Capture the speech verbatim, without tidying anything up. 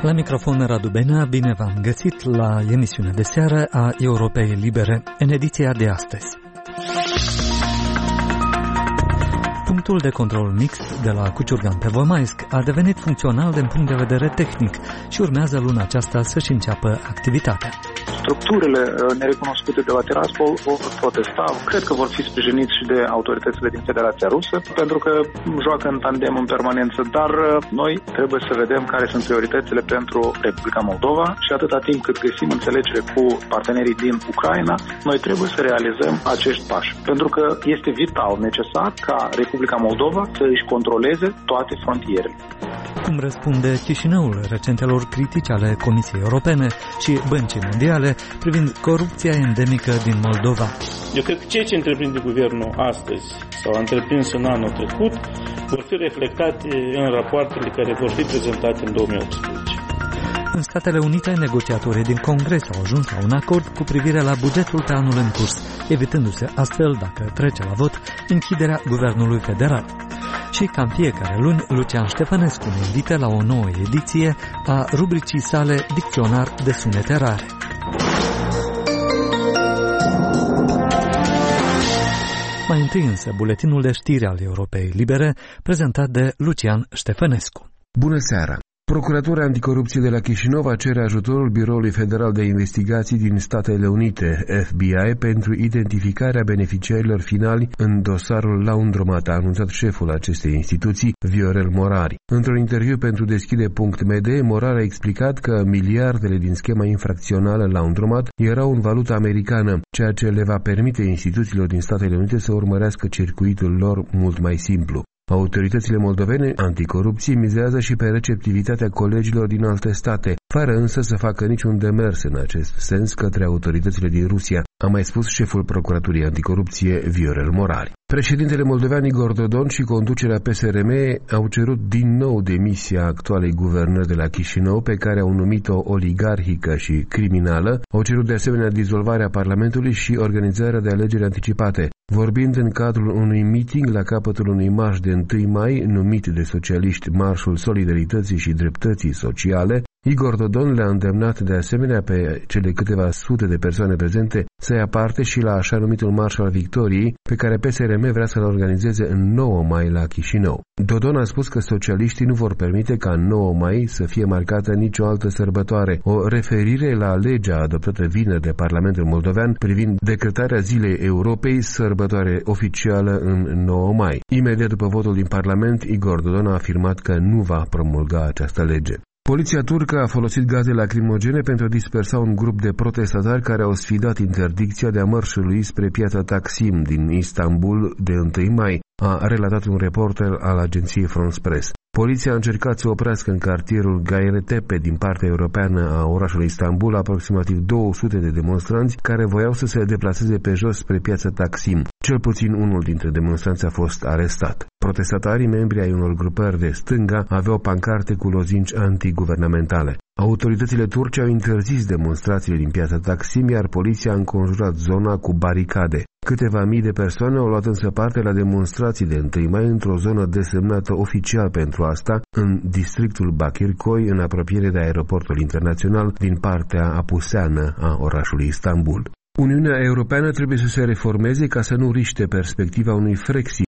La microfon Radu Benea, bine v-am găsit la emisiunea de seară a Europei Libere, în ediția de astăzi. Punctul de control mixt de la Cuciurgan pe Vămaisc a devenit funcțional din punct de vedere tehnic și urmează luna aceasta să-și înceapă activitatea. Structurile nerecunoscute de la Tiraspol vor protesta. Cred că vor fi sprijiniți și de autoritățile din Federația Rusă, pentru că joacă în tandem în permanență, dar noi trebuie să vedem care sunt prioritățile pentru Republica Moldova și atâta timp cât găsim înțelegere cu partenerii din Ucraina, noi trebuie să realizăm acești pași, pentru că este vital necesar ca Republica Moldova să își controleze toate frontierele. Cum răspunde Chișinăul recentelor critici ale Comisiei Europene și Băncii Mondiale privind corupția endemică din Moldova? Eu cred că ceea ce întreprinde guvernul astăzi sau a întreprins în anul trecut vor fi reflectate în rapoartele care vor fi prezentate în două mii optsprezece. În Statele Unite, negociatorii din Congres au ajuns la un acord cu privire la bugetul pe anul în curs, evitându-se astfel, dacă trece la vot, închiderea guvernului federal. Și ca în fiecare luni, Lucian Ștefănescu ne invită la o nouă ediție a rubricii sale Dicționar de sunete rare. Mai întâi însă, buletinul de știri al Europei Libere, prezentat de Lucian Ștefănescu. Bună seara! Procuratura Anticorupție de la Chișinău cere ajutorul Biroului Federal de Investigații din Statele Unite, F B I, pentru identificarea beneficiarilor finali în dosarul Laundromat, a anunțat șeful acestei instituții, Viorel Morari. Într-un interviu pentru Deschide punct m d, Morari a explicat că miliardele din schema infracțională Laundromat erau în valută americană, ceea ce le va permite instituțiilor din Statele Unite să urmărească circuitul lor mult mai simplu. Autoritățile moldovene anticorupție mizează și pe receptivitatea colegilor din alte state, fără însă să facă niciun demers în acest sens către autoritățile din Rusia, a mai spus șeful Procuraturii Anticorupție Viorel Morari. Președintele moldovean Igor Dodon și conducerea P S R M au cerut din nou demisia actualei guvernări de la Chișinău, pe care au numit-o oligarhică și criminală. Au cerut de asemenea dizolvarea Parlamentului și organizarea de alegeri anticipate. Vorbind în cadrul unui meeting la capătul unui marș de întâi mai, numit de socialiști Marșul Solidarității și Dreptății Sociale, Igor Dodon le-a îndemnat de asemenea pe cele câteva sute de persoane prezente să ia parte și la așa numitul Marș al Victoriei, pe care P S R M vrea să-l organizeze în nouă mai la Chișinău. Dodon a spus că socialiștii nu vor permite ca în nouă mai să fie marcată nicio altă sărbătoare, o referire la legea adoptată vineri de Parlamentul Moldovean privind decretarea Zilei Europei, sărbătoare oficială în nouă mai. Imediat după votul din Parlament, Igor Dodon a afirmat că nu va promulga această lege. Poliția turcă a folosit gaze lacrimogene pentru a dispersa un grup de protestatari care au sfidat interdicția de a mărșului spre piața Taksim din Istanbul de întâi mai, a relatat un reporter al agenției France Press. Poliția a încercat să oprească în cartierul Gayretepe din partea europeană a orașului Istanbul aproximativ două sute de demonstranți care voiau să se deplaseze pe jos spre piața Taksim. Cel puțin unul dintre demonstranți a fost arestat. Protestatarii, membri ai unor grupări de stânga, aveau pancarte cu lozinci antiguvernamentale. Autoritățile turce au interzis demonstrațiile din piața Taksim, iar poliția a înconjurat zona cu baricade. Câteva mii de persoane au luat însă parte la demonstrații de întâi mai într-o zonă desemnată oficial pentru asta, în districtul Bakirköy, în apropiere de aeroportul internațional din partea apuseană a orașului Istanbul. Uniunea Europeană trebuie să se reformeze ca să nu riște perspectiva unui Frexit